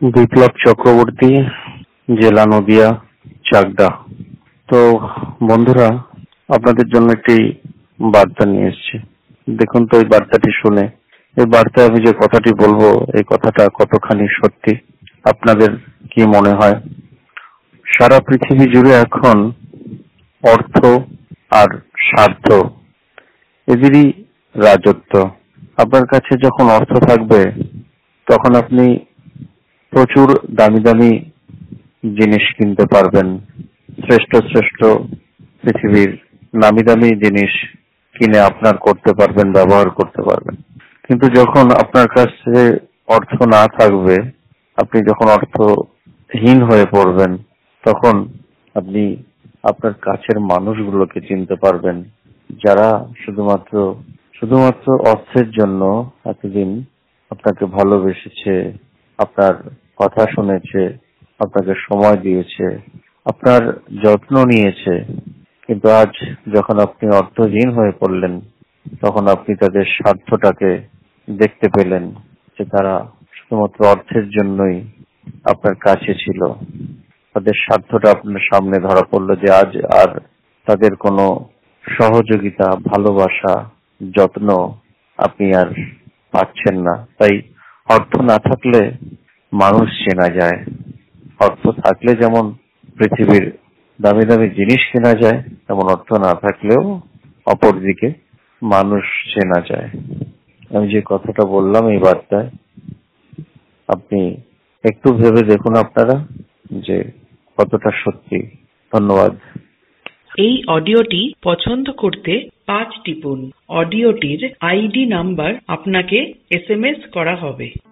বিপ্লব চক্রবর্তী, জেলা নদিয়া, চাকদা। তো বন্ধুরা, আপনাদের জন্য একটি বার্তা নিয়ে এসেছি। দেখুন তো এই বার্তাটি শুনে, এই বার্তায় আমি যে কথাটি বলবো, এই কথাটা কতখানি সত্যি আপনাদের কি মনে হয়? সারা পৃথিবী জুড়ে এখন অর্থ আর স্বার্থ এদেরই রাজত্ব। আপনার কাছে যখন অর্থ থাকবে তখন আপনি প্রচুর দামি দামি জিনিস কিনতে পারবেন, শ্রেষ্ঠ শ্রেষ্ঠ পৃথিবীর নামি দামি জিনিস কিনে আপনার করতে পারবেন, ব্যবহার করতে পারবেন। কিন্তু যখন আপনার কাছে অর্থ না থাকবে, আপনি যখন অর্থহীন হয়ে পড়বেন, তখন আপনি আপনার কাছের মানুষগুলোকে চিনতে পারবেন, যারা শুধুমাত্র অর্থের জন্য এতদিন আপনাকে ভালোবেসেছে, আপনার কথা শুনেছে, আপনাকে সময় দিয়েছে, আপনার যত্ন নিয়েছে। কিন্তু আজ যখন আপনি অর্থহীন হয়ে পড়লেন, তখন আপনি তাদের স্বার্থটাকে দেখতে পেলেন, যে তারা শুধুমাত্র অর্থের জন্যই আপনার কাছে ছিল। তাদের স্বার্থটা আপনার সামনে ধরা পড়লো, যে আজ আর তাদের কোনো সহযোগিতা, ভালোবাসা, যত্ন আপনি আর পাচ্ছেন না। তাই অর্থ না থাকলে মানুষ চেনা যায়। অর্থ থাকলে যেমন পৃথিবীর দামি দামি জিনিস কেনা যায়, তেমন অর্থ না থাকলেও অপরদিকে মানুষ চেনা যায়। আমি যে কথাটা বললাম এই বার্তায়, আপনি একটু ভেবে দেখুন আপনারা যে কতটা সত্যি। ধন্যবাদ। এই অডিওটি পছন্দ করতে 5 টিপুন। অডিওটির আইডি নাম্বার আপনাকে SMS করা হবে।